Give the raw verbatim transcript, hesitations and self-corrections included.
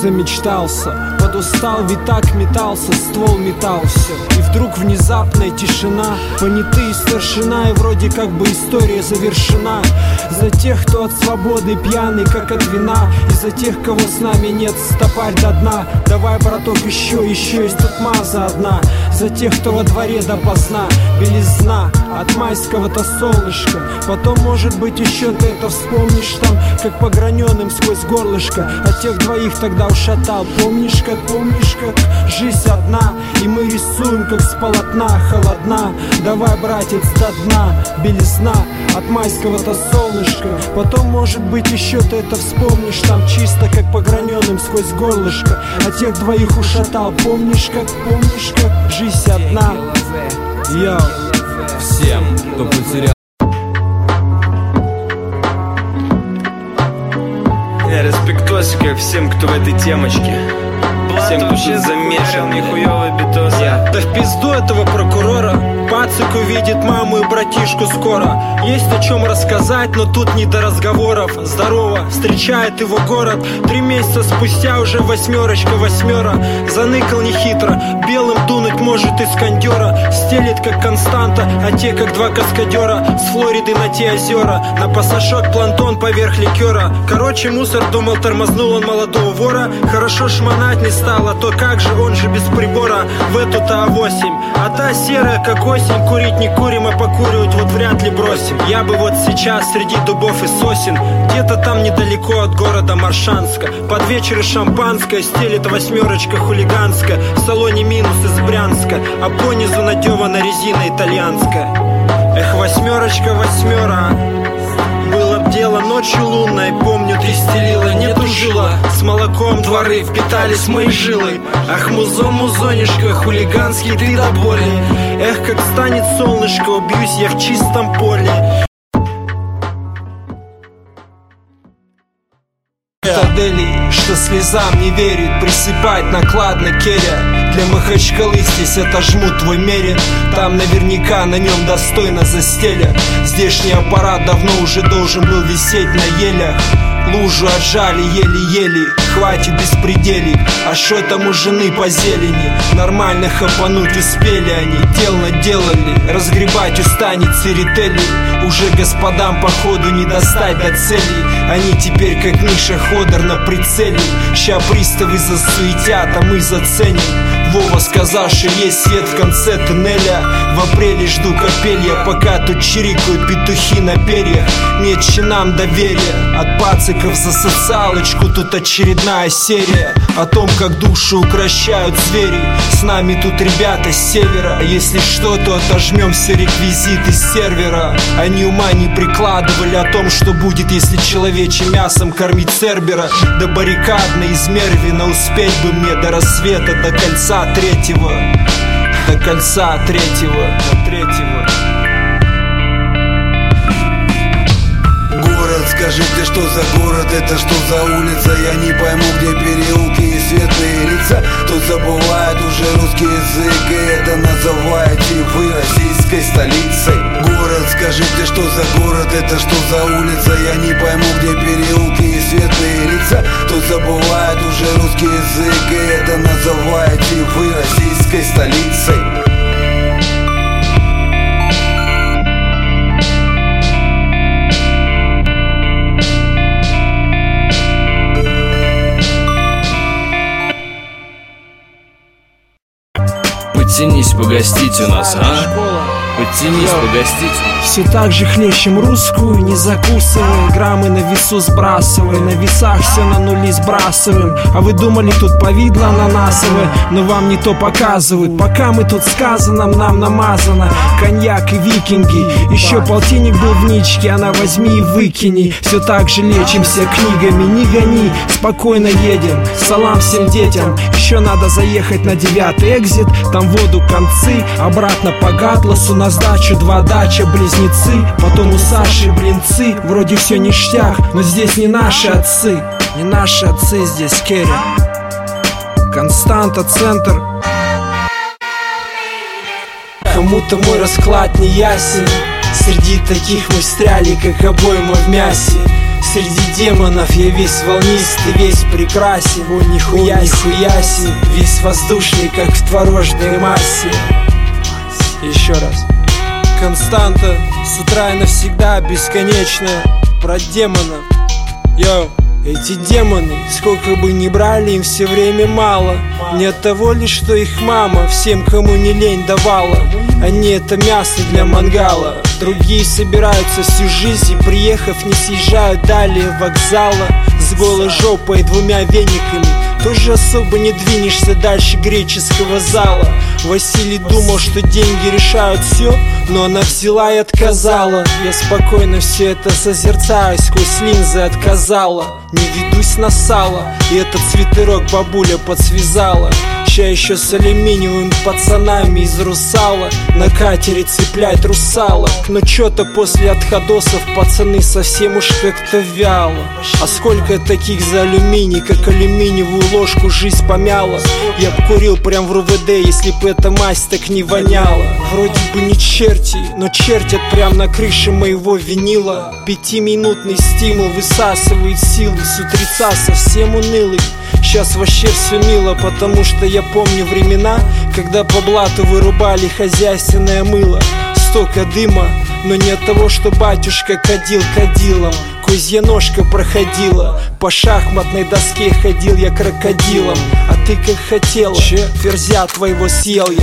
замечтался, подустал, ведь так метался, ствол метался. И вдруг внезапная тишина, понятые старшина, и вроде как бы история завершена. За тех, кто от свободы пьяный, как от вина, и за тех, кого с нами нет, стопарь до дна. Давай, браток, еще, еще есть тут маза одна. За тех, кто во дворе допоздна, белизна от майского-то солнышка. Потом, может быть, еще ты это вспомнишь там, как пограненным сквозь горлышко. А тех двоих тогда ушатал, помнишь как, помнишь как? Жизнь одна, и мы рисуем, как с полотна. Холодна, давай, братец, до дна, белизна от майского-то солнышка. Потом, может быть, еще ты это вспомнишь там, чисто как пограненным сквозь горлышко. А тех двоих ушатал, помнишь как, помнишь как? Жизнь одна. Йоу. Всем, кто потерял. Я респектосика всем, кто в этой темочке. Всем, кто тут замешан, нихуёвый битос. Да в пизду этого прокурора. Пацик увидит маму и братишку скоро. Есть о чем рассказать, но тут не до разговоров. Здорово, встречает его город. Три месяца спустя уже восьмерочка, восьмера. Заныкал нехитро, белым дунуть может из кондера. Стелит как Константа, а те как два каскадера. С Флориды на те озера, на пасашок плантон поверх ликера. Короче, мусор думал, тормознул он молодого вора. Хорошо шмонать не стал, а то как же, он же без прибора. В эту-то А восемь, а та серая как осень. Курить не курим, а покуривать вот вряд ли бросим. Я бы вот сейчас среди дубов и сосен, где-то там недалеко от города Маршанска, под вечер шампанское стелит восьмерочка хулиганская. В салоне минус из Брянска, а понизу надевана резина итальянская. Эх, восьмерочка, восьмера. Было б дело ночью лунной, помню, ты стелила, не тужила. С молоком дворы впитались мои жилы. Ах, музон, музонишка, хулиганский ты до боли. Эх, как станет солнышко, убьюсь я в чистом поле. Дели, что слезам не верит, присыпать накладно керя. Для Махачкалы здесь отожмут твой мерин. Там наверняка на нем достойно застелят. Здешний аппарат давно уже должен был висеть на елях. Лужу отжали еле-еле, хватит беспределить. А шо там у жены по зелени? Нормально хапануть успели они, дел наделали. Разгребать устанет церетели. Уже господам походу не достать до цели. Они теперь как Миша Ходор на прицеле. Ща приставы засуетят, а мы заценим. Вова сказал, что есть свет в конце туннеля. В апреле жду капелья, пока тут чирикают петухи на перьях. Нет чинам доверия от пациков за социалочку. Тут очередная серия о том, как душу укращают звери. С нами тут ребята с севера. Если что, то отожмем все реквизиты с сервера. Они ума не прикладывали о том, что будет, если человечьим мясом кормить Цербера. До баррикадной из Мервина успеть бы мне до рассвета, до кольца третьего. До кольца третьего. До третьего. Город, скажите, что за город, это что за улица? Я не пойму, где переулки и светлые лица. Тут забывает уже русский язык, и это называете вы российской столицей. Город, скажите, что за город, это что за улица? Я не пойму, где переулки и светлые лица. Тут забывает уже русский язык, и это называете вы российской столицей. Подтянись, погостить у нас, а? Подтянись, погостить. Все так же хлещем русскую, не закусывая. Граммы на весу сбрасывая, на весах все на нули сбрасываем. А вы думали, тут повидло ананасовое, но вам не то показывают. Пока мы тут сказано, нам намазано коньяк и викинги. Еще полтинник был в ничке, она возьми и выкини. Все так же лечимся книгами, не гони, спокойно едем. Салам всем детям. Еще надо заехать на девятый экзит, там воду концы, обратно по Гатласу на сдачу два дача близнецы. Потом у Саши блинцы, вроде все ништяк, но здесь не наши отцы. Не наши отцы здесь, Керри. Константа, центр. Кому-то мой расклад не ясен. Среди таких мы встряли, как обойма в мясе. Среди демонов я весь волнистый, весь прекрасен. О, нихуя, нихуя си, весь воздушный, как в творожной массе. Еще раз. Константа, с утра и навсегда, бесконечная. Про демонов. Йоу. Эти демоны, сколько бы ни брали, им все время мало. Не от того лишь, что их мама всем, кому не лень, давала. Они это мясо для мангала. Другие собираются всю жизнь и, приехав, не съезжают далее вокзала. С голой жопой и двумя вениками тоже особо не двинешься дальше греческого зала. Василий думал, что деньги решают все, но она взяла и отказала. Я спокойно все это созерцаю, сквозь линзы отказала. Не ведусь на сало, и этот свитерок бабуля подсвязала. Ща еще с алюминиевыми пацанами из Русала на катере цеплять русалок. Но чё-то после отходосов пацаны совсем уж как-то вяло. А сколько таких за алюминий, как алюминиевую ложку жизнь помяла. Я б курил прям в РУВД, если б эта мазь так не воняла. Вроде бы не черти, но чертят прям на крыше моего винила. Пятиминутный стимул высасывает силы, с утреца совсем унылый. Сейчас вообще все мило, потому что я помню времена, когда по блату вырубали хозяйственное мыло. Столько дыма, но не от того, что батюшка кадил кадилом. Козья ножка проходила, по шахматной доске ходил я крокодилом. А ты как хотела, че? Ферзя твоего съел я.